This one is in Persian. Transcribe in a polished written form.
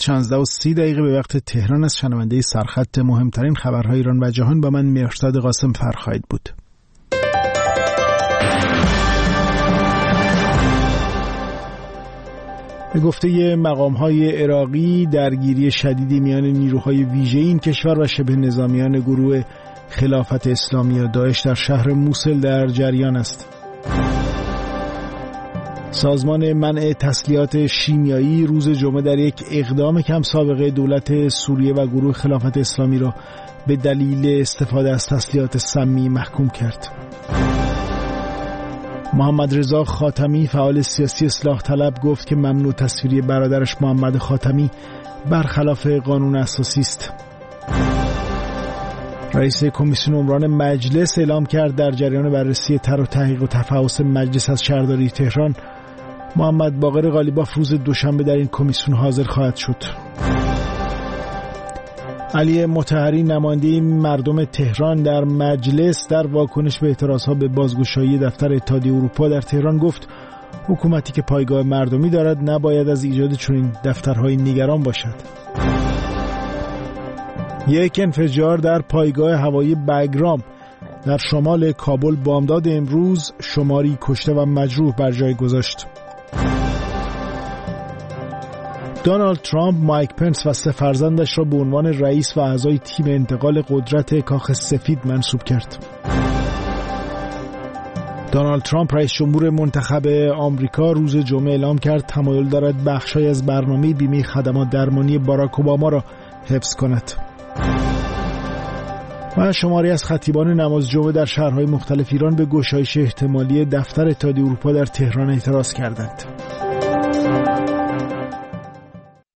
16:30 به وقت تهران از شنونده سرخط مهمترین خبرهای ایران و جهان با من مهرزاد قاسم فرخواهید بود. به گفته مقام‌های عراقی درگیری شدیدی میان نیروهای ویژه این کشور و شبه نظامیان گروه خلافت اسلامی و داعش در شهر موسل در جریان است. سازمان منع تسلیحات شیمیایی روز جمعه در یک اقدام کم سابقه دولت سوریه و گروه خلافت اسلامی را به دلیل استفاده از تسلیحات سمی محکوم کرد. محمد رضا خاتمی فعال سیاسی اصلاح طلب گفت که ممنوع تصویری برادرش محمد خاتمی برخلاف قانون اساسی است. رئیس کمیسیون عمران مجلس اعلام کرد در جریان بررسی طرح و تحقیق و تفحص مجلس از شهرداری تهران محمد باقر قالیباف روز دوشنبه در این کمیسیون حاضر خواهد شد. علی مطهری نماینده مردم تهران در مجلس در واکنش به اعتراضها به بازگشایی دفتر اتحادیه اروپا در تهران گفت حکومتی که پایگاه مردمی دارد نباید از ایجاد چنین دفترهای نگران باشد. یک انفجار در پایگاه هوایی بگرام در شمال کابل بامداد امروز شماری کشته و مجروح بر جای گذاشت. دونالد ترامپ مایک پنس و 3 فرزندش را به عنوان رئیس و اعضای تیم انتقال قدرت کاخ سفید منصوب کرد. دونالد ترامپ رئیس جمهور منتخب آمریکا روز جمعه اعلام کرد تمایل دارد بخشی از برنامه بیمه خدمات درمانی باراک اوباما را حفظ کند. و شماری از خطیبان نماز جمعه در شهرهای مختلف ایران به گشایش احتمالی دفتر اتحادیه اروپا در تهران اعتراض کردند.